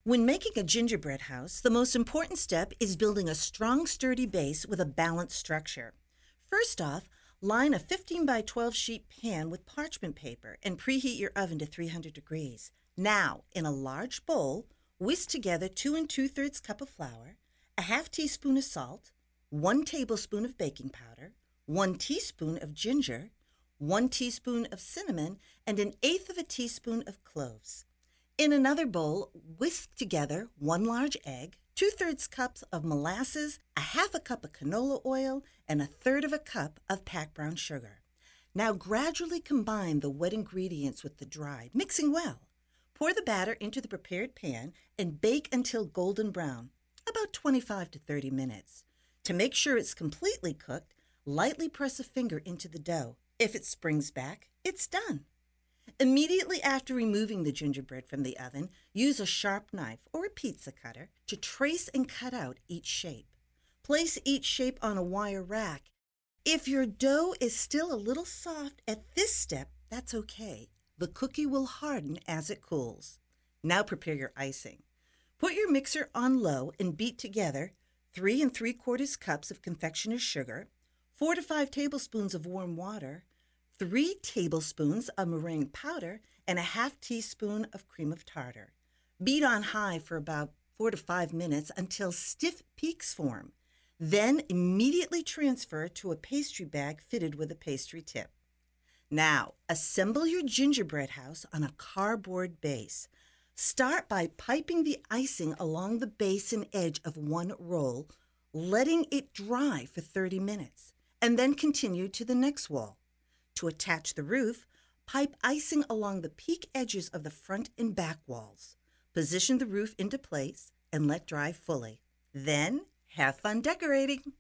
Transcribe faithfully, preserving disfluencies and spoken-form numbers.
When making a gingerbread house, the most important step is building a strong, sturdy base with a balanced structure. First off, line a fifteen by twelve sheet pan with parchment paper and preheat your oven to three hundred degrees. Now, in a large bowl, whisk together two and two-thirds cup of flour, a half teaspoon of salt, one tablespoon of baking powder, one teaspoon of ginger, one teaspoon of cinnamon, and an eighth of a teaspoon of cloves. In another bowl, whisk together one large egg, two-thirds cups of molasses, a half a cup of canola oil, and a third of a cup of packed brown sugar. Now gradually combine the wet ingredients with the dry, mixing well. Pour the batter into the prepared pan and bake until golden brown, about twenty-five to thirty minutes. To make sure it's completely cooked, lightly press a finger into the dough. If it springs back, it's done. Immediately after removing the gingerbread from the oven, use a sharp knife or a pizza cutter to trace and cut out each shape. Place each shape on a wire rack. If your dough is still a little soft at this step, that's okay. The cookie will harden as it cools. Now prepare your icing. Put your mixer on low and beat together three and three quarters cups of confectioner's sugar, four to five tablespoons of warm water, three tablespoons of meringue powder, and a half teaspoon of cream of tartar. Beat on high for about four to five minutes until stiff peaks form. Then immediately transfer to a pastry bag fitted with a pastry tip. Now, assemble your gingerbread house on a cardboard base. Start by piping the icing along the base and edge of one roll, letting it dry for thirty minutes, and then continue to the next wall. To attach the roof, pipe icing along the peak edges of the front and back walls. Position the roof into place and let dry fully. Then, have fun decorating.